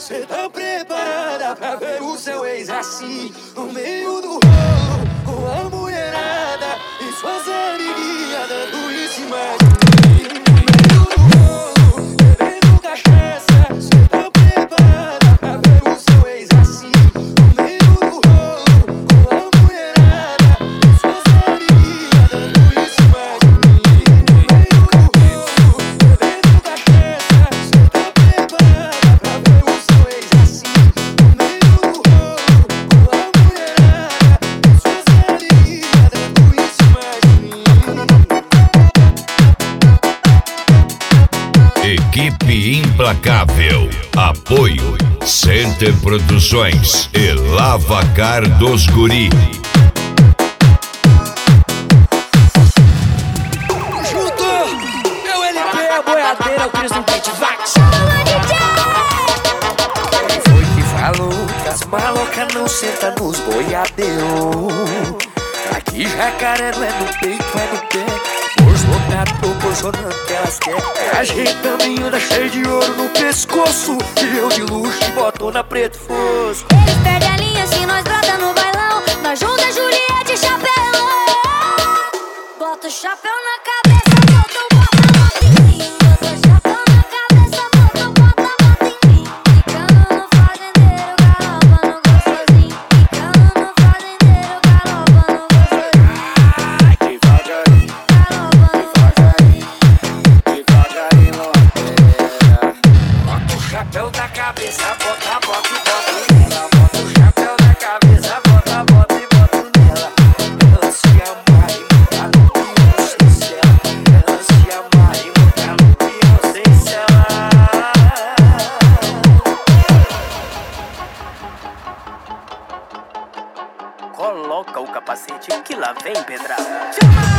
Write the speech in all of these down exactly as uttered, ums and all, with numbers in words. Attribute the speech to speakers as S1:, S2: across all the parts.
S1: cê tá preparada pra ver o seu ex assim, no meio do rolo, com a mulherada e suas amiguinhas dando em cima de mim. No meio do rolo, bebendo cachaça, cê tá preparada pra ver o seu ex assim, no meio do rolo, com a mulherada e suas amiguinhas dando em cima de mim. No meio do rolo, bebendo cachaça, cê tá preparada pra ver o seu ex assim, no meio do rolo, com a mulherada e suas amiguinhas dando em cima de mim.
S2: Equipe Implacável. Apoio Center Produções e Lavacar dos Guri.
S1: Junto, meu L P, a boiadeira, o Cris no Pit Vax. Quem foi que falou que as malocas não sentam nos boiadeiros? Aqui jacaré não é no peito, é no pé. Bolsonaro proporcionando que elas querem. É ajeitando anda cheio de ouro no pescoço, e eu de luxo e botona preto fosco.
S3: Eles perdem a linha se nós brota no bailão. Nós junta Juliette e chapéu. Bota o chapéu na cabeça, bota o bota em mim. Bota o chapéu na cabeça, bota o bota em mim. Ficando no fazendeiro, galopa no gostosinho. Ficando no fazendeiro, galopa no gostosinho.
S1: Ai, devagarinho, devagarinho, devagarinho. Bota o chapéu na cabeça, bota, bota e bota nela. Bota o chapéu na cabeça, bota, bota e bota nela. Ela se amarra e monta no pião sem cela. Ela se amarra e monta no pião sem cela. Coloca o capacete que lá vem pedrada.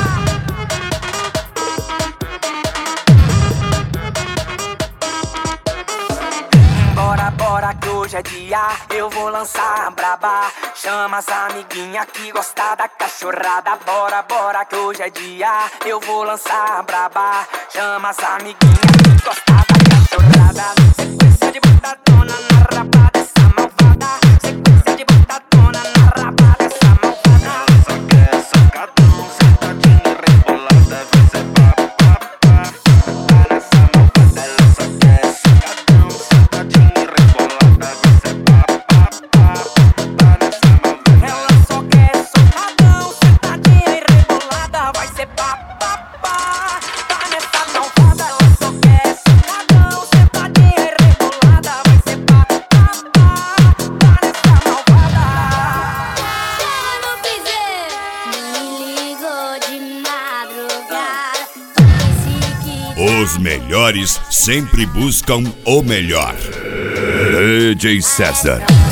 S1: Bora, bora que hoje é dia, eu vou lançar a braba. Chama as amiguinhas que gostam da cachorrada. Bora, bora que hoje é dia, eu vou lançar a braba. Chama as amiguinhas que gostam da cachorrada. Sequência de botadona na raba dessa malvada. Sequência de botadona na raba dessa malvada. Ela só quer sacadão, sentadinha rebolada. Vai ser pá, pá, pá, pá nessa malvada. Ela só quer sacadão, sentadinha rebolada. Vai ser pá, pá, pá, pá nessa malvada. Ela só quer socadão, sentadinha e rebolada. Vai ser pá, pá, pá, pá nessa malvada. Ela só quer socadão, sentadinha e rebolada. Vai ser pá, pá, pá, pá nessa malvada.
S3: Chega no piseiro, me ligou de madrugada. Esse que
S2: Os melhores sempre buscam o melhor. D J César.